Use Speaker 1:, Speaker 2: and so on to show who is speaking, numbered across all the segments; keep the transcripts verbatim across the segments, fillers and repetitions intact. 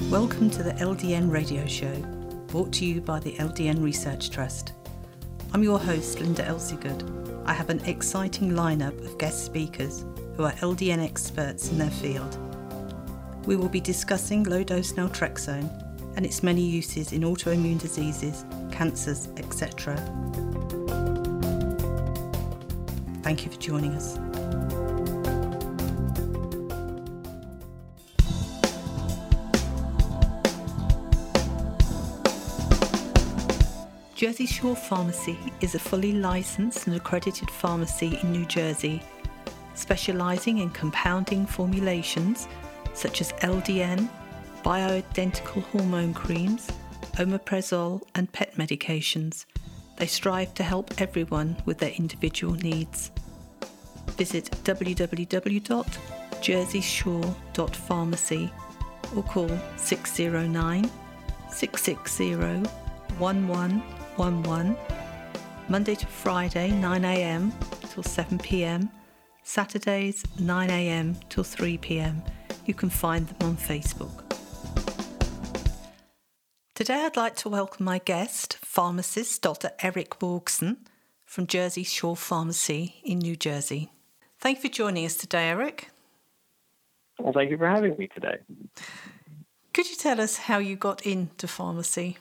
Speaker 1: Welcome to the L D N Radio Show, brought to you by the L D N Research Trust. I'm your host, Linda Elseygood. I have an exciting lineup of guest speakers who are L D N experts in their field. We will be discussing low-dose naltrexone and its many uses in autoimmune diseases, cancers, et cetera. Thank you for joining us. Jersey Shore Pharmacy is a fully licensed and accredited pharmacy in New Jersey, specialising in compounding formulations such as L D N, bioidentical hormone creams, omeprazole and pet medications. They strive to help everyone with their individual needs. Visit w w w dot jersey shore dot pharmacy or call six zero nine, six six zero, one one one one, Monday to Friday nine a.m. till seven p.m, Saturdays nine a.m. till three p.m. You can find them on Facebook. Today I'd like to welcome my guest, pharmacist Doctor Eric Borgson from Jersey Shore Pharmacy in New Jersey. Thank you for joining us today, Eric.
Speaker 2: Well, thank you for having me today.
Speaker 1: Could you tell us how you got into pharmacy?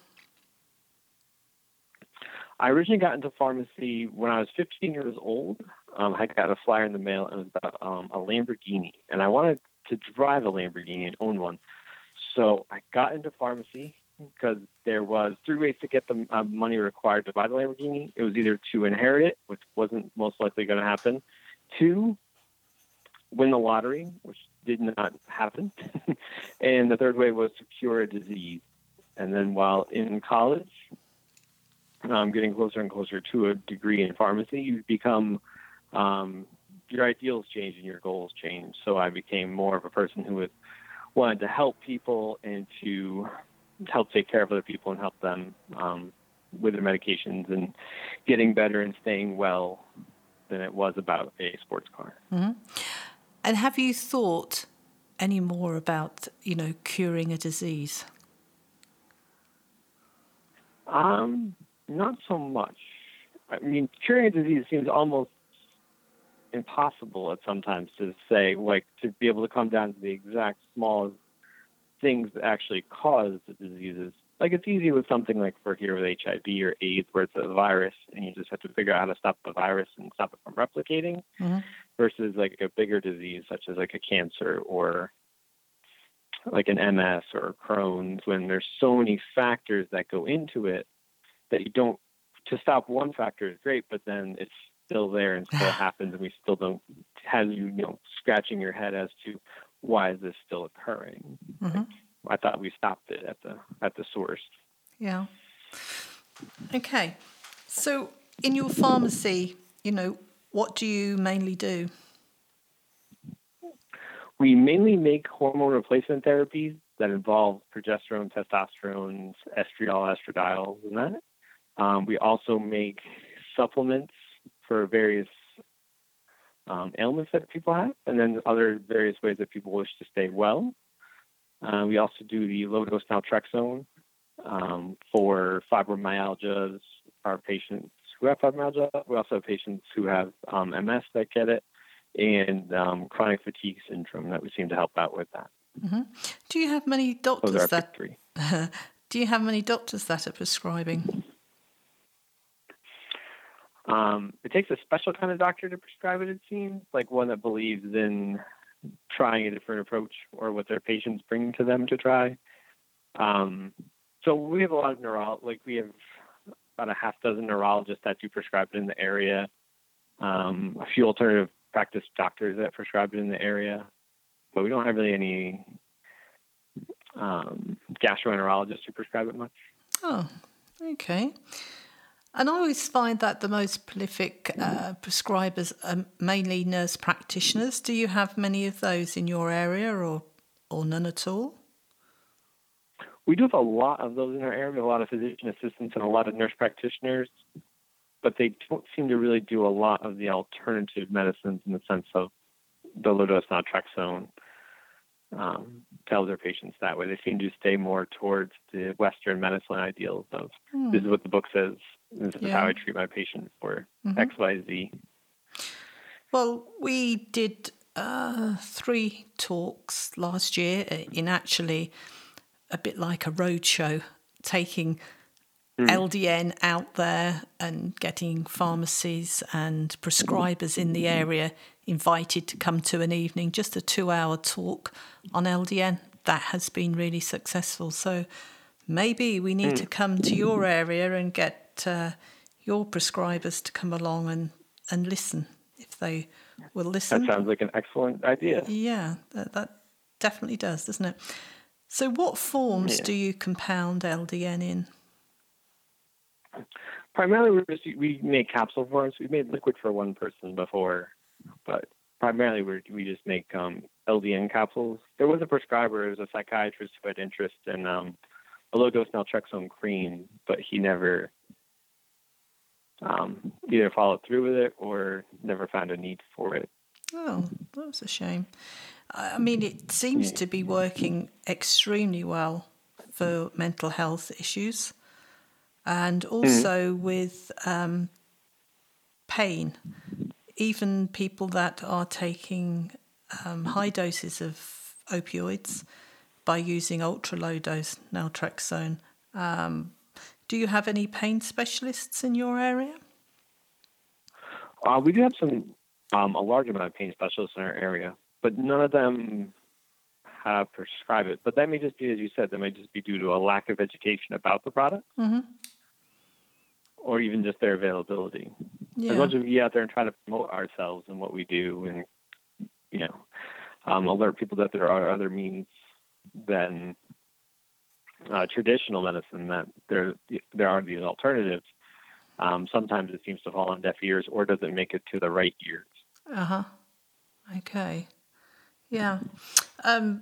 Speaker 2: I originally got into pharmacy when I was fifteen years old. Um, I got a flyer in the mail, and it was about um, a Lamborghini, and I wanted to drive a Lamborghini and own one. So I got into pharmacy because there was three ways to get the uh, money required to buy the Lamborghini. It was either to inherit it, which wasn't most likely going to happen, two, win the lottery, which did not happen, and the third way was to cure a disease. And then while in college, Um, getting closer and closer to a degree in pharmacy, you become, um, your ideals change and your goals change. So I became more of a person who was, wanted to help people and to help take care of other people and help them um, with their medications and getting better and staying well than it was about a sports car.
Speaker 1: Mm-hmm. And have you thought any more about, you know, curing a disease?
Speaker 2: Um... Not so much. I mean, curing a disease seems almost impossible at sometimes to say, like, to be able to come down to the exact smallest things that actually cause the diseases. Like, it's easy with something like for here with H I V or AIDS, where it's a virus, and you just have to figure out how to stop the virus and stop it from replicating, mm-hmm. versus like a bigger disease such as like a cancer or like an M S or Crohn's, when there's so many factors that go into it that you don't, to stop one factor is great, but then it's still there and still happens, and we still don't have you, you know, scratching your head as to why is this still occurring. Mm-hmm. Like, I thought we stopped it at the at the source.
Speaker 1: Yeah. Okay. So in your pharmacy, you know, what do you mainly do?
Speaker 2: We mainly make hormone replacement therapies that involve progesterone, testosterone, estriol, estradiol, and that. Um, we also make supplements for various um, ailments that people have, and then other various ways that people wish to stay well. Uh, we also do the low-dose naltrexone um, for fibromyalgia, our patients who have fibromyalgia. We also have patients who have um, M S that get it, and um, chronic fatigue syndrome that we seem to help out with that.
Speaker 1: Mm-hmm. Do you have many doctors
Speaker 2: Those are
Speaker 1: that?
Speaker 2: three.
Speaker 1: Do you have many doctors that are prescribing?
Speaker 2: Um, it takes a special kind of doctor to prescribe it, it seems, like one that believes in trying a different approach or what their patients bring to them to try. Um, so we have a lot of neurologists, like we have about a half dozen neurologists that do prescribe it in the area, um, a few alternative practice doctors that prescribe it in the area, but we don't have really any um, gastroenterologists who prescribe it much.
Speaker 1: Oh, okay. And I always find that the most prolific uh, prescribers are mainly nurse practitioners. Do you have many of those in your area, or or none at all?
Speaker 2: We do have a lot of those in our area, a lot of physician assistants and a lot of nurse practitioners, but they don't seem to really do a lot of the alternative medicines in the sense of the low-dose naltrexone. um, tell their patients that way. They seem to stay more towards the Western medicine ideals of
Speaker 1: Hmm.
Speaker 2: this is what the book says, this is
Speaker 1: Yeah.
Speaker 2: how I treat my patient for
Speaker 1: Mhm.
Speaker 2: X, Y, Z.
Speaker 1: Well, we did uh, three talks last year in actually a bit like a roadshow, taking
Speaker 2: Mm.
Speaker 1: L D N out there and getting pharmacies and prescribers in the area invited to come to an evening, just a two-hour talk on L D N. That has been really successful. So maybe we need
Speaker 2: Mm.
Speaker 1: to come to your area and get uh, your prescribers to come along and, and listen, if they will listen.
Speaker 2: That sounds like an excellent idea.
Speaker 1: Yeah, that, that definitely does, doesn't it? So what forms
Speaker 2: Yeah.
Speaker 1: do you compound L D N in?
Speaker 2: Primarily, we just, we make capsule forms. We made liquid for one person before, but primarily we we just make um, L D N capsules. There was a prescriber, there was a psychiatrist who had interest in um, a low-dose naltrexone cream, but he never um, either followed through with it or never found a need for it.
Speaker 1: Oh, that was a shame. I mean, it seems to be working extremely well for mental health issues and also mm-hmm. with um, pain. Even people that are taking um, high doses of opioids by using ultra-low dose naltrexone. Um, do you have any pain specialists in your area?
Speaker 2: Uh, we do have some, um, a large amount of pain specialists in our area, but none of them have prescribed it. But that may just be, as you said, that may just be due to a lack of education about the product, mm-hmm. or even just their availability. Yeah. As much as we get out there and try to promote ourselves and what we do, and you know, um, alert people that there are other means than uh, traditional medicine, that there there are these alternatives. Um, sometimes it seems to fall on deaf ears or doesn't make it to the right ears.
Speaker 1: Uh-huh. Okay. Yeah. Um,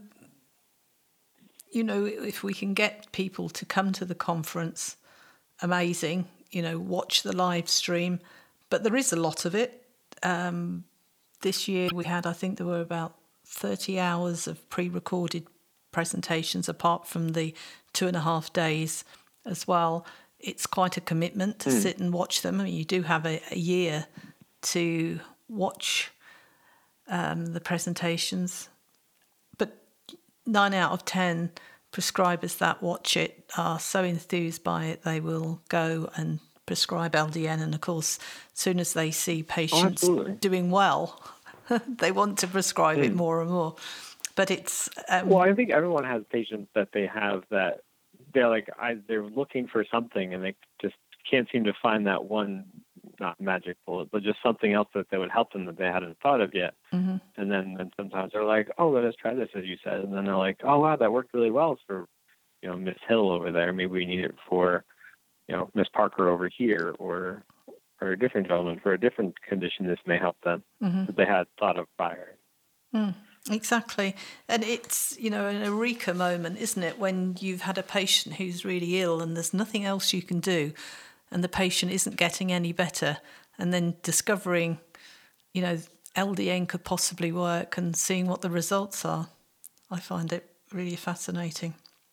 Speaker 1: you know, if we can get people to come to the conference, amazing, you know, watch the live stream. But there is a lot of it. Um, this year we had, I think there were about thirty hours of pre-recorded presentations apart from the two and a half days as well. It's quite a commitment to mm. sit and watch them. I mean, you do have a, a year to watch um, the presentations, but nine out of ten prescribers that watch it are so enthused by it they will go and prescribe L D N. And of course, as soon as they see patients oh, doing well, they want to prescribe mm. it more and more. But it's um,
Speaker 2: well, I think everyone has patients that they have that they're like I, they're looking for something and they just can't seem to find that one, not magic bullet, but just something else that, that would help them that they hadn't thought of yet. Mm-hmm. And then and sometimes they're like, oh, let us try this, as you said. And then they're like, oh, wow, that worked really well for, you know, Miss Hill over there. Maybe we need it for, you know, Miss Parker over here, or or a different gentleman for a different condition. This may help them mm-hmm. that they had thought of prior.
Speaker 1: Mm. Exactly. And it's, you know, an eureka moment, isn't it, when you've had a patient who's really ill and there's nothing else you can do and the patient isn't getting any better, and then discovering, you know, L D N could possibly work and seeing what the results are. I find it really fascinating.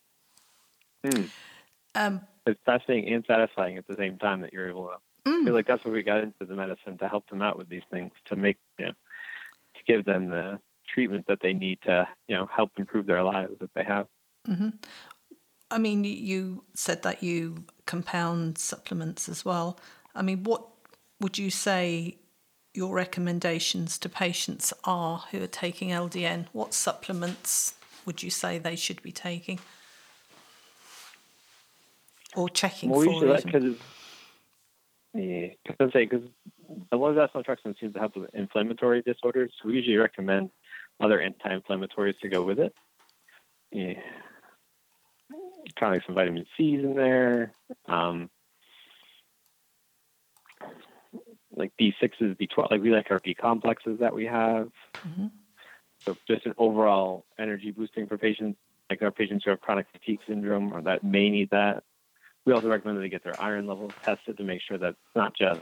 Speaker 2: Mm. Um, it's fascinating and satisfying at the same time that you're able to mm. feel like that's what we got into the medicine, to help them out with these things, to make, you know, to give them the treatment that they need to, you know, help improve their lives that they have.
Speaker 1: Mm-hmm. I mean, you said that you compound supplements as well. I mean, what would you say your recommendations to patients are who are taking L D N? What supplements would you say they should be taking or checking
Speaker 2: well,
Speaker 1: for?
Speaker 2: We usually, because yeah, because say because the low-dose naltrexone seems to help with inflammatory disorders. So we usually recommend other anti-inflammatories to go with it. Yeah. Kind of like some vitamin C's in there. Um, like B sixes, B twelve, like we like our B complexes that we have. Mm-hmm. So just an overall energy boosting for patients, like our patients who have chronic fatigue syndrome or that may need that. We also recommend that they get their iron levels tested to make sure that it's not just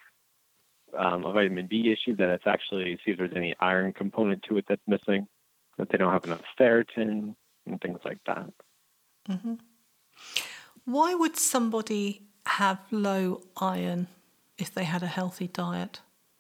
Speaker 2: um, a vitamin B issue, that it's actually, see if there's any iron component to it that's missing. that they don't have enough ferritin and things like that.
Speaker 1: Mm-hmm. Why would somebody have low iron if they had a healthy diet?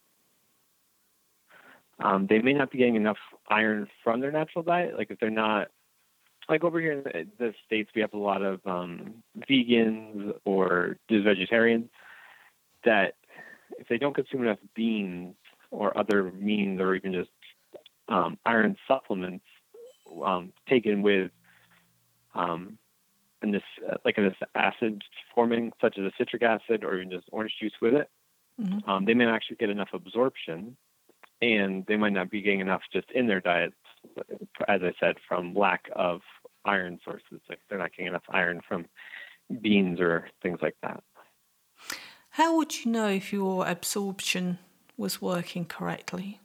Speaker 2: Um, they may not be getting enough iron from their natural diet. Like if they're not, like over here in the, the States, we have a lot of um, vegans or just vegetarians that if they don't consume enough beans or other means or even just um, iron supplements um, taken with um, in this uh, like in this acid forming, such as a citric acid or even just orange juice with it, mm-hmm. um, they may not actually get enough absorption, and they might not be getting enough just in their diets, as I said, from lack of iron sources. Like they're not getting enough iron from beans or things like that.
Speaker 1: How would you know if your absorption was working correctly?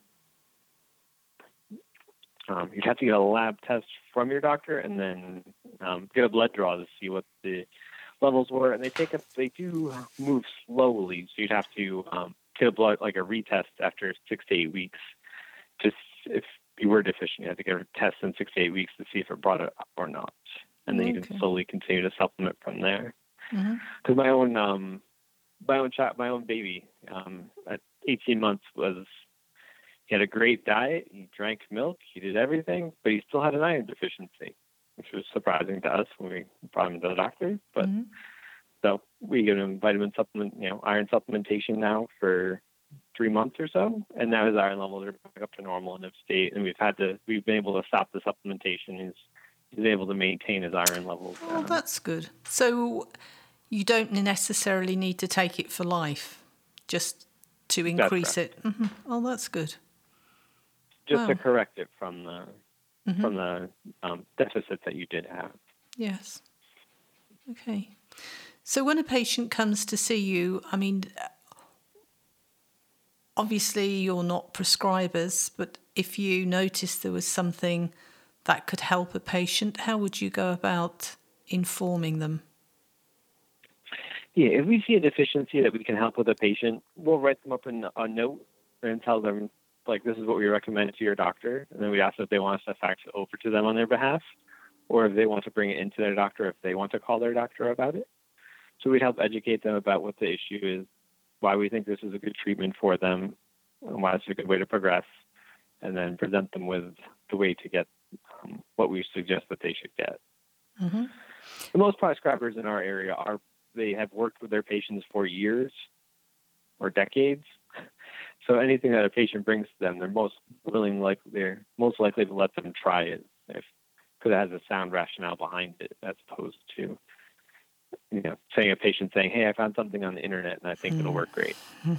Speaker 2: Um, you'd have to get a lab test from your doctor and then um, get a blood draw to see what the levels were. And they take a, they do move slowly, so you'd have to um, get a blood, like a retest after six to eight weeks. Just if you were deficient, you had to get a test in six to eight weeks to see if it brought it up or not. And then okay. you can slowly continue to supplement from there. Because mm-hmm. my own, um, my own child, my own baby, um, at eighteen months was. He had a great diet. He drank milk. He did everything, but he still had an iron deficiency, which was surprising to us when we brought him to the doctor. But mm-hmm. so we give him vitamin supplement, you know, iron supplementation now for three months or so, and now his iron levels are back up to normal in his state. And we've had to, we've been able to stop the supplementation. He's he's able to maintain his iron levels.
Speaker 1: Oh, um, that's good. So you don't necessarily need to take it for life, just to increase it. Mm-hmm. Oh, that's good.
Speaker 2: Just
Speaker 1: wow.
Speaker 2: to correct it from the mm-hmm. from the um, deficit that you did have.
Speaker 1: Yes. Okay. So when a patient comes to see you, I mean, obviously you're not prescribers, but if you noticed there was something that could help a patient, how would you go about informing them?
Speaker 2: Yeah, if we see a deficiency that we can help with a patient, we'll write them up in a note and tell them, like, this is what we recommend to your doctor. And then we ask if they want us to fax it over to them on their behalf, or if they want to bring it into their doctor, if they want to call their doctor about it. So we'd help educate them about what the issue is, why we think this is a good treatment for them, and why it's a good way to progress, and then present them with the way to get um, what we suggest that they should get. Mm-hmm. The most prescribers in our area are, they have worked with their patients for years or decades. So anything that a patient brings to them, they're most willing, like they're most likely to let them try it if because it has a sound rationale behind it, as opposed to, you know, saying a patient saying, "Hey, I found something on the internet and I think mm. it'll work great."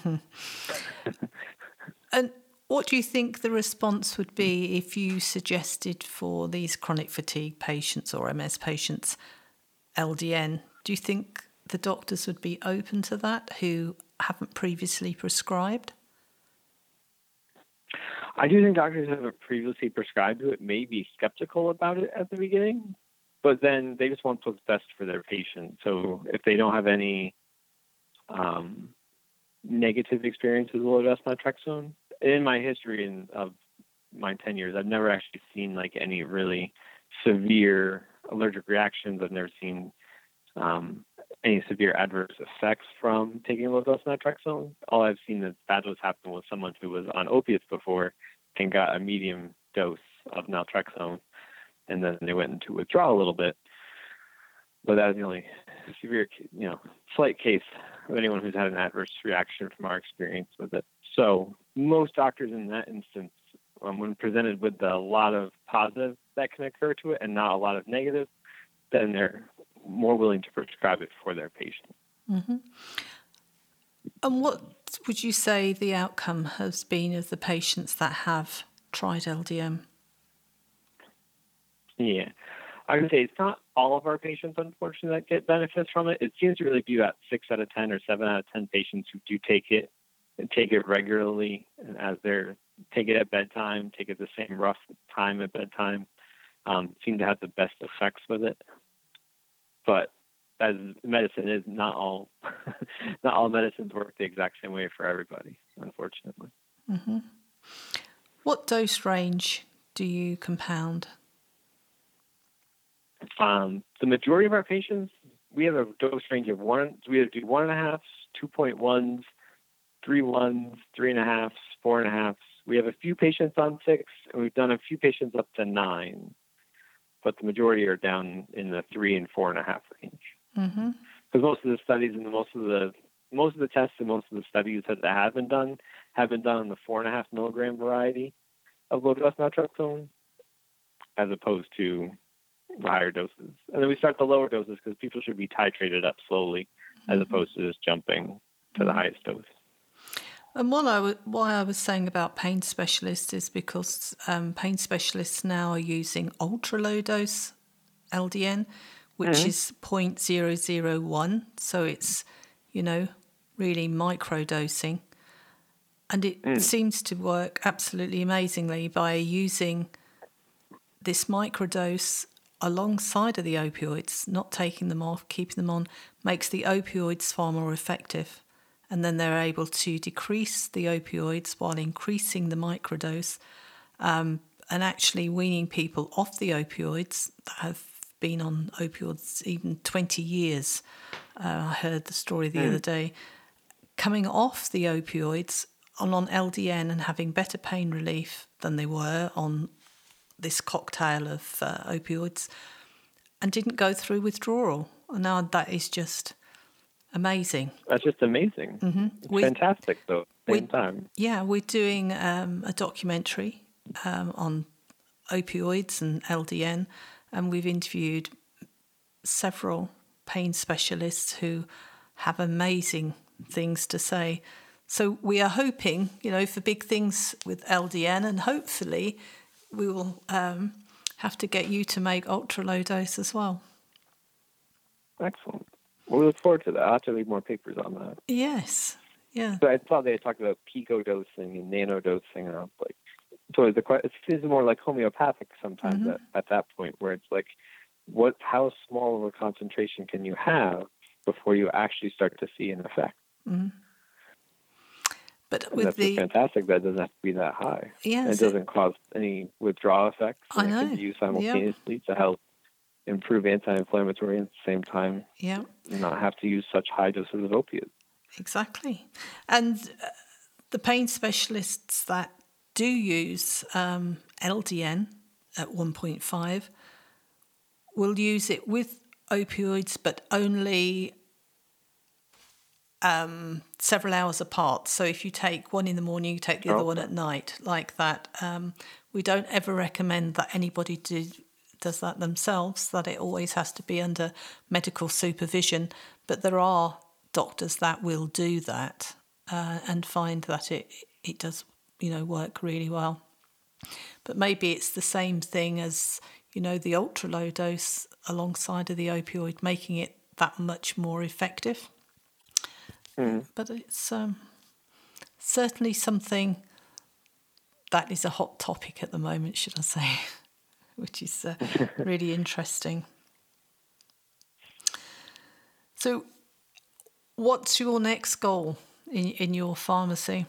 Speaker 1: And what do you think the response would be if you suggested for these chronic fatigue patients or M S patients L D N? Do you think the doctors would be open to that who haven't previously prescribed?
Speaker 2: I do think doctors who have previously prescribed it may be skeptical about it at the beginning, but then they just want what's best for their patient. So if they don't have any um, negative experiences with low-dose naltrexone, in my history in, of my ten years, I've never actually seen like any really severe allergic reactions. I've never seen um, any severe adverse effects from taking low-dose naltrexone. All I've seen that's bad was happen with someone who was on opiates before and got a medium dose of naltrexone, and then they went into withdrawal a little bit. But that was the only severe, you know, slight case of anyone who's had an adverse reaction from our experience with it. So most doctors in that instance, um, when presented with a lot of positive that can occur to it and not a lot of negative, then they're more willing to prescribe it for their patient.
Speaker 1: Mm-hmm. And what would you say the outcome has been of the patients that have tried L D M?
Speaker 2: Yeah, I would say it's not all of our patients, unfortunately, that get benefits from it. It seems to really be about six out of ten or seven out of ten patients who do take it and take it regularly, and as they're take it at bedtime, take it the same rough time at bedtime, um, seem to have the best effects with it. But as medicine is, not all not all medicines work the exact same way for everybody, unfortunately.
Speaker 1: Mm-hmm. What dose range do you compound?
Speaker 2: Um, the majority of our patients, we have a dose range of one. We have to do one and a half, two point ones, three ones, three and a halves, four and a halves. We have a few patients on six, and we've done a few patients up to nine, but the majority are down in the three and four and a half range.
Speaker 1: Mm-hmm.
Speaker 2: Because most of the studies and most of the most of the tests and most of the studies that have been done have been done on the four and a half milligram variety of low dose naltrexone, as opposed to the higher doses. And then we start the lower doses because people should be titrated up slowly, as mm-hmm. opposed to just jumping to mm-hmm. the highest dose.
Speaker 1: And what I w- why I was saying about pain specialists is because um, pain specialists now are using ultra low dose L D N, which mm-hmm. is zero point zero zero one. So it's, you know, really micro dosing. And it mm. seems to work absolutely amazingly by using this microdose alongside of the opioids, not taking them off, keeping them on, makes the opioids far more effective. And then they're able to decrease the opioids while increasing the microdose, um, and actually weaning people off the opioids that have been on opioids even twenty years. Uh, I heard the story the mm. other day. Coming off the opioids on, on L D N and having better pain relief than they were on this cocktail of uh, opioids, and didn't go through withdrawal. And now that is just amazing.
Speaker 2: That's just amazing.
Speaker 1: Mm-hmm.
Speaker 2: It's we, fantastic, though, at the same time.
Speaker 1: Yeah, we're doing um, a documentary um, on opioids and L D N, and we've interviewed several pain specialists who have amazing things to say. So we are hoping, you know, for big things with L D N, and hopefully we will um, have to get you to make ultra low dose as well.
Speaker 2: Excellent. Well, we look forward to that. I'll have to read more papers on that.
Speaker 1: Yes. Yeah.
Speaker 2: So I thought they talked about pico dosing and nano dosing, and I was like, so the it seems more like homeopathic sometimes mm-hmm. at, at that point, where it's like, what, how small of a concentration can you have before you actually start to see an effect?
Speaker 1: Mm-hmm. But
Speaker 2: and
Speaker 1: with
Speaker 2: that's
Speaker 1: the
Speaker 2: fantastic, that doesn't have to be that high.
Speaker 1: Yes,
Speaker 2: it doesn't cause any withdrawal effects.
Speaker 1: I know.
Speaker 2: It can be used simultaneously yeah. to help improve anti-inflammatory at the same time.
Speaker 1: Yeah.
Speaker 2: And not have to use such high doses of opiates.
Speaker 1: Exactly. And uh, the pain specialists that do use um, L D N at one point five will use it with opioids, but only um, several hours apart. So if you take one in the morning, you take the oh. other one at night, like that. Um, we don't ever recommend that anybody do, does that themselves, that it always has to be under medical supervision. But there are doctors that will do that uh, and find that it it does, you know, work really well. But maybe it's the same thing as, you know, the ultra low dose alongside of the opioid, making it that much more effective. Mm. But it's um, certainly something that is a hot topic at the moment, should I say, which is uh, really interesting. So what's your next goal in, in your pharmacy?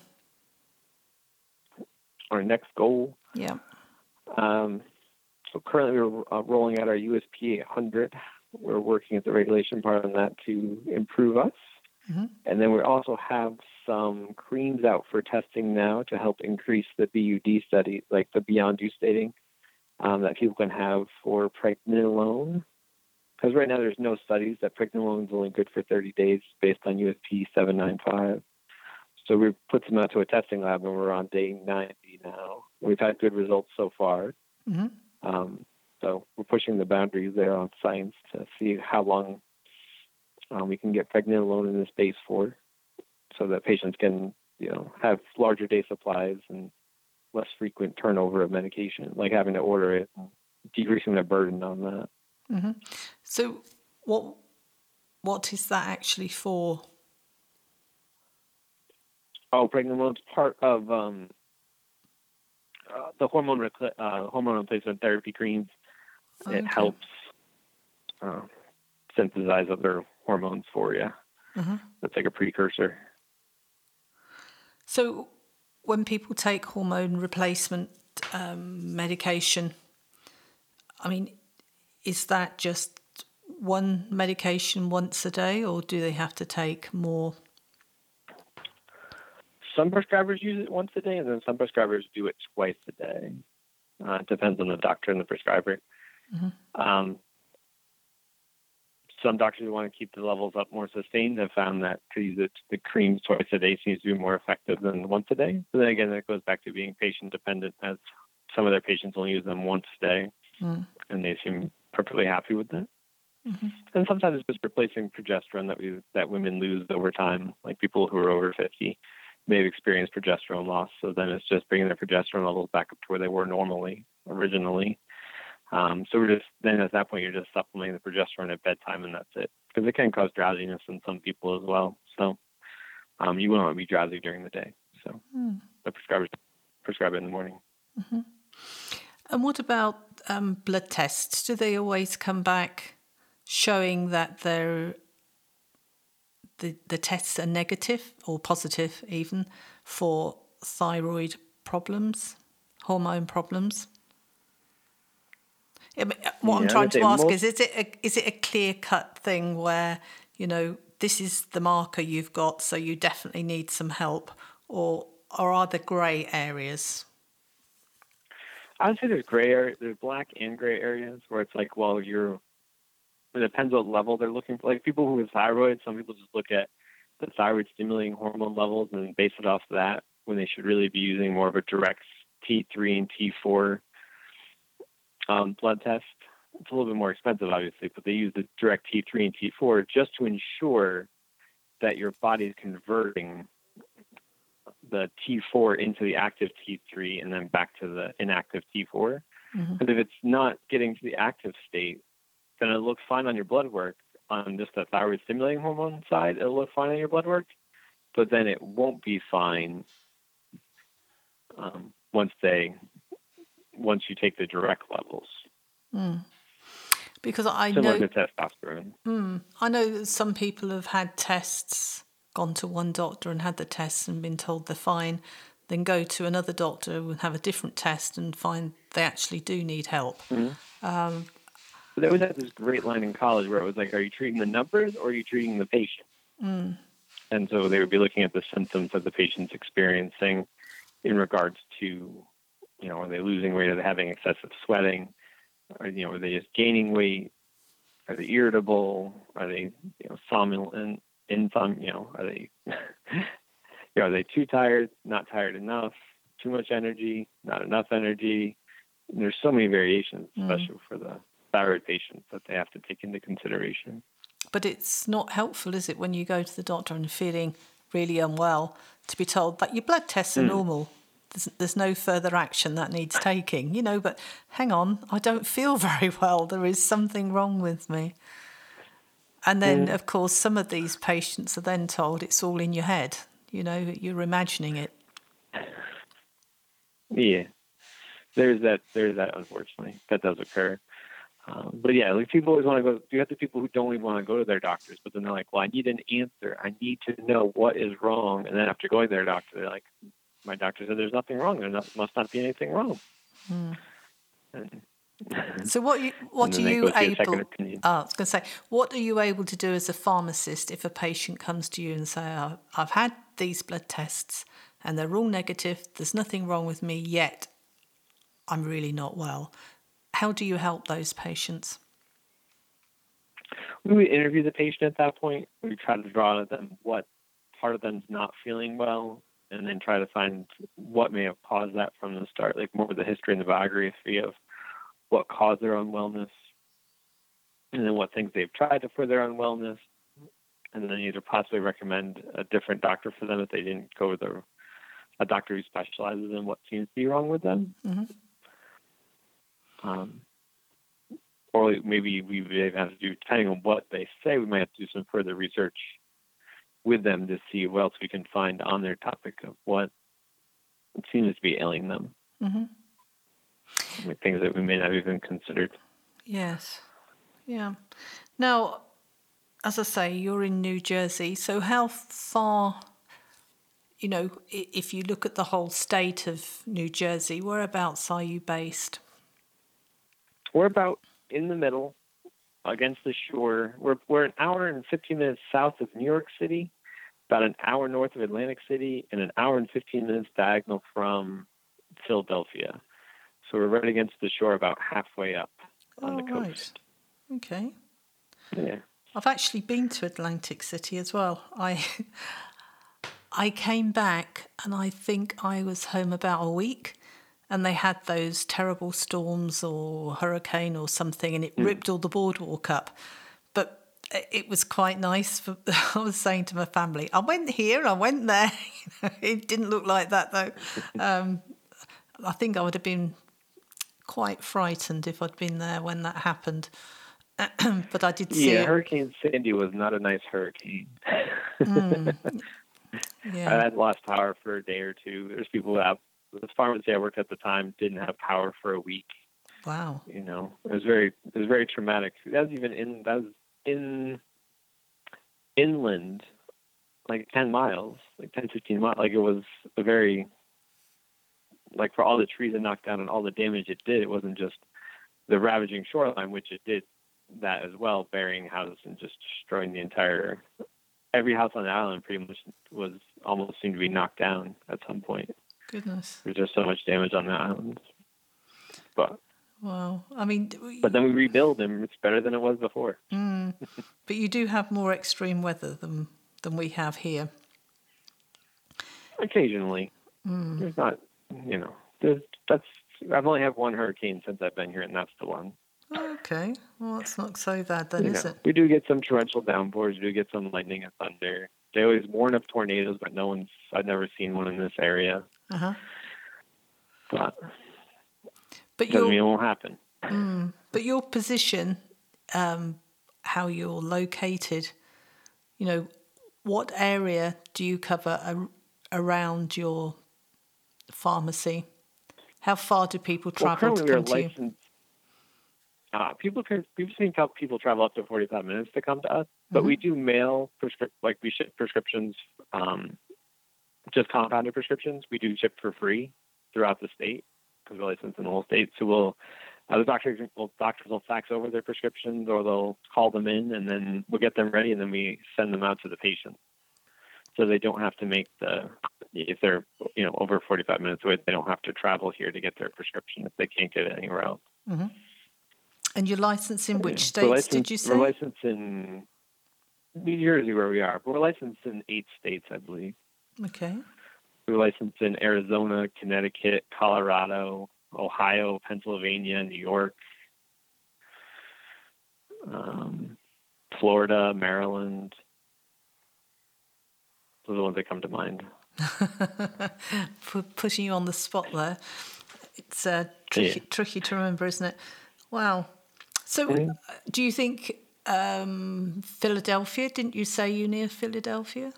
Speaker 2: Our next goal?
Speaker 1: Yeah.
Speaker 2: Um, so currently we're uh, rolling out our U S P eight hundred. We're working at the regulation part on that to improve us. Mm-hmm. And then we also have some creams out for testing now to help increase the B U D study, like the beyond use dating um, that people can have for pregnenolone. Because right now there's no studies that pregnenolone is only good for thirty days based on U S P seven ninety-five. So we put them out to a testing lab, and we're on day ninety now. We've had good results so far. Mm-hmm. Um, so we're pushing the boundaries there on science to see how long um, we can get pregnenolone in the space for, so that patients can, you know, have larger day supplies and less frequent turnover of medication, like having to order it, and decreasing the burden on that.
Speaker 1: Mm-hmm. So what what is that actually for?
Speaker 2: Oh, pregnenolone is part of um, uh, the hormone rec- uh, hormone replacement therapy creams. Okay. It helps uh, synthesize other hormones for you. Mm-hmm. It's like a precursor.
Speaker 1: So when people take hormone replacement um, medication, I mean, is that just one medication once a day, or do they have to take more?
Speaker 2: Some prescribers use it once a day, and then some prescribers do it twice a day. Uh, it depends on the doctor and the prescriber. Mm-hmm. Um, some doctors want to keep the levels up more sustained. Have found that to use it, the cream twice a day seems to be more effective than once a day. But then again, that goes back to being patient dependent, as some of their patients only use them once a day, mm. and they seem perfectly happy with that. Mm-hmm. And sometimes it's just replacing progesterone that we that women lose over time, like people who are over fifty may have experienced progesterone loss. So then it's just bringing their progesterone levels back up to where they were normally, originally. Um, so we're just, then at that point, you're just supplementing the progesterone at bedtime, and that's it. Because it can cause drowsiness in some people as well. So um, you won't want to be drowsy during the day. So mm. the prescribers prescribe it in the morning.
Speaker 1: Mm-hmm. And what about um, blood tests? Do they always come back showing that they're the, the tests are negative or positive even for thyroid problems, hormone problems? I mean, what yeah, I'm trying to ask most... is, is it a, is it a clear-cut thing where, you know, this is the marker you've got, so you definitely need some help, or, or are there grey areas?
Speaker 2: I would say there's gray area, there's black and gray areas where it's like, well, you're, it depends what level they're looking for. Like people who have thyroid, some people just look at the thyroid stimulating hormone levels and base it off of that, when they should really be using more of a direct T three and T four um, blood test. It's a little bit more expensive, obviously, but they use the direct T three and T four just to ensure that your body is converting the T four into the active T three and then back to the inactive T four. Mm-hmm. Because if it's not getting to the active state, then it looks fine on your blood work. On just the thyroid stimulating hormone side, it'll look fine on your blood work, but then it won't be fine um, once they once you take the direct levels.
Speaker 1: Mm. Because I
Speaker 2: Similar
Speaker 1: know
Speaker 2: to testosterone.
Speaker 1: Mm, I know that some people have had tests, gone to one doctor and had the tests and been told they're fine, then go to another doctor and have a different test and find they actually do need help. Mm-hmm. Um,
Speaker 2: but they always had this great line in college where it was like, are you treating the numbers or are you treating the patient? Mm. And so they would be looking at the symptoms that the patient's experiencing in regards to, you know, are they losing weight? Are they having excessive sweating? Or, you know, are they just gaining weight? Are they irritable? Are they, you know, somnolent? In some, you know, are they, you know, are they too tired? Not tired enough? Too much energy? Not enough energy? And there's so many variations, especially mm. for the thyroid patients, that they have to take into consideration.
Speaker 1: But it's not helpful, is it, when you go to the doctor and feeling really unwell, to be told that your blood tests are mm. normal? There's, there's no further action that needs taking, you know, but hang on, I don't feel very well. There is something wrong with me. And then, mm. of course, some of these patients are then told it's all in your head. You know, you're imagining it.
Speaker 2: Yeah, there's that. There's that. Unfortunately, that does occur. Um, but yeah, like people always want to go. You have the people who don't even want to go to their doctors, but then they're like, "Well, I need an answer. I need to know what is wrong." And then after going to their doctor, they're like, "My doctor said there's nothing wrong. There not, must not be anything wrong." Mm. And,
Speaker 1: so what you what are you able? Oh, I was going to say, what are you able to do as a pharmacist if a patient comes to you and say, oh, "I've had these blood tests and they're all negative. There's nothing wrong with me yet. I'm really not well." How do you help those patients?
Speaker 2: We would interview the patient at that point. We try to draw out of them what part of them's not feeling well, and then try to find what may have caused that from the start, like more of the history and the biography of what caused their unwellness, and then what things they've tried to for their unwellness, and then either possibly recommend a different doctor for them if they didn't go with a, a doctor who specializes in what seems to be wrong with them. Mm-hmm. Um, or maybe we may have to do, depending on what they say, we might have to do some further research with them to see what else we can find on their topic of what seems to be ailing them. Mm-hmm. Like things that we may not have even considered.
Speaker 1: Yes. Yeah. Now, as I say, you're in New Jersey, so how far you know, if you look at the whole state of New Jersey, whereabouts are you based?
Speaker 2: We're about in the middle, against the shore. We're we're an hour and fifteen minutes south of New York City, about an hour north of Atlantic City, and an hour and fifteen minutes diagonal from Philadelphia. So we're right against the shore, about halfway up on
Speaker 1: oh,
Speaker 2: the coast.
Speaker 1: Right. Okay.
Speaker 2: Yeah.
Speaker 1: I've actually been to Atlantic City as well. I I came back and I think I was home about a week, and they had those terrible storms or hurricane or something, and it mm. ripped all the boardwalk up. But it was quite nice. For, I was saying to my family, I went here, I went there. It didn't look like that though. Um, I think I would have been quite frightened if I'd been there when that happened. But I did see
Speaker 2: yeah,
Speaker 1: it.
Speaker 2: Hurricane Sandy was not a nice hurricane.
Speaker 1: mm. Yeah.
Speaker 2: I had lost power for a day or two. There's people that, the pharmacy I worked at the time didn't have power for a week.
Speaker 1: Wow.
Speaker 2: You know, it was very, it was very traumatic. That was even in, that was in inland, like ten miles, like ten, fifteen miles. Like it was a very, like for all the trees it knocked down and all the damage it did, it wasn't just the ravaging shoreline, which it did that as well, burying houses and just destroying the entire, every house on the island pretty much was almost seemed to be knocked down at some point.
Speaker 1: Goodness.
Speaker 2: There's just so much damage on the island. But
Speaker 1: wow, I mean,
Speaker 2: but then we rebuild them. It's better than it was before.
Speaker 1: Mm, but you do have more extreme weather than than we have here.
Speaker 2: Occasionally, mm. There's not, you know, there's that's. I've only had one hurricane since I've been here, and that's the one.
Speaker 1: Okay, well, that's not so bad then,
Speaker 2: you
Speaker 1: is
Speaker 2: know,
Speaker 1: it?
Speaker 2: We do get some torrential downpours. We do get some lightning and thunder. They always warn of tornadoes, but no one's. I've never seen one in this area.
Speaker 1: Uh huh.
Speaker 2: But,
Speaker 1: but
Speaker 2: doesn't mean it won't happen.
Speaker 1: Mm, but your position, um, how you're located, you know, what area do you cover a, around your pharmacy? How far do people travel
Speaker 2: well,
Speaker 1: to come to
Speaker 2: licensed, you? Uh, people we've seen people travel up to forty-five minutes to come to us, but mm-hmm. we do mail prescri- like we ship prescriptions, um, just compounded prescriptions. We do ship for free throughout the state because we're licensed in the whole state. So we'll uh, the doctors will doctors will fax over their prescriptions, or they'll call them in, and then we'll get them ready, and then we send them out to the patient, so they don't have to make the if they're you know over forty-five minutes away, they don't have to travel here to get their prescription if they can't get it anywhere else.
Speaker 1: Mm-hmm. And you're licensed in which states, did you say?
Speaker 2: We're licensed in New Jersey, where we are, but we're licensed in eight states, I believe.
Speaker 1: Okay.
Speaker 2: We're licensed in Arizona, Connecticut, Colorado, Ohio, Pennsylvania, New York, um, Florida, Maryland. Those are the ones that come to mind.
Speaker 1: Putting you on the spot there. It's uh, tricky, yeah. tricky to remember, isn't it? Wow. So mm-hmm. do you think um, Philadelphia, didn't you say you're near Philadelphia?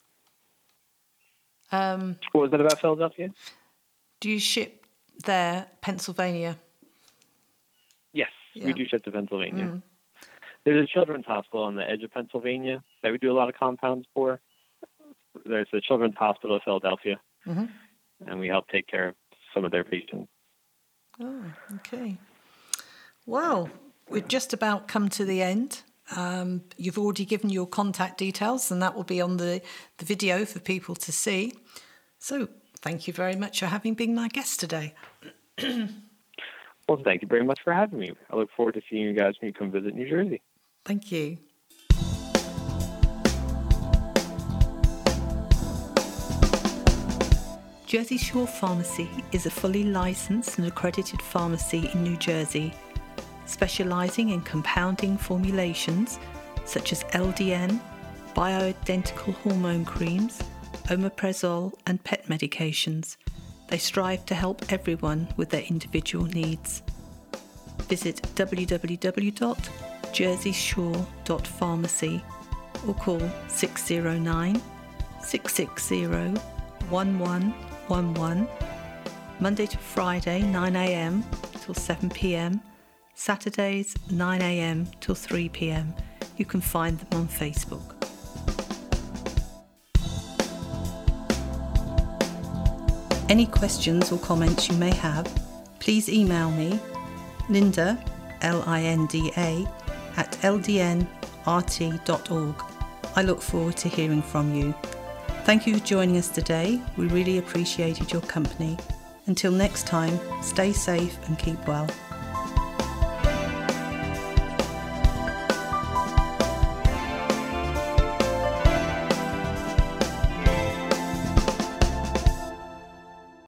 Speaker 1: Um,
Speaker 2: what was that about Philadelphia?
Speaker 1: Do you ship there, Pennsylvania?
Speaker 2: Yes,
Speaker 1: yeah.
Speaker 2: we do ship to Pennsylvania.
Speaker 1: Mm.
Speaker 2: There's a children's hospital on the edge of Pennsylvania that we do a lot of compounds for. There's the Children's Hospital of Philadelphia,
Speaker 1: mm-hmm.
Speaker 2: and we help take care of some of their patients.
Speaker 1: Oh, okay. Well, we've just about come to the end. Um, you've already given your contact details, and that will be on the, the video for people to see. So thank you very much for having been my guest today.
Speaker 2: Well, thank you very much for having me. I look forward to seeing you guys when you come visit New Jersey.
Speaker 1: Thank you. Jersey Shore Pharmacy is a fully licensed and accredited pharmacy in New Jersey, specialising in compounding formulations such as L D N, bioidentical hormone creams, omeprazole and pet medications. They strive to help everyone with their individual needs. Visit w w w dot jersey shore dot pharmacy or call six zero nine, six six zero, one one one one, Monday to Friday nine a.m. till seven p.m, Saturdays nine a.m. till three p.m. You can find them on Facebook. Any questions or comments you may have, please email me, Linda, L I N D A, at l d n r t dot org. I look forward to hearing from you. Thank you for joining us today. We really appreciated your company. Until next time, stay safe and keep well.